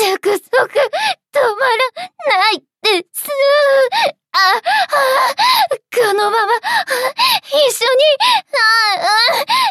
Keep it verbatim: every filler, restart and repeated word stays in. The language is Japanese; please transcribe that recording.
約束、止まらないです。あ、あ、このまま、一緒に、あ、あ、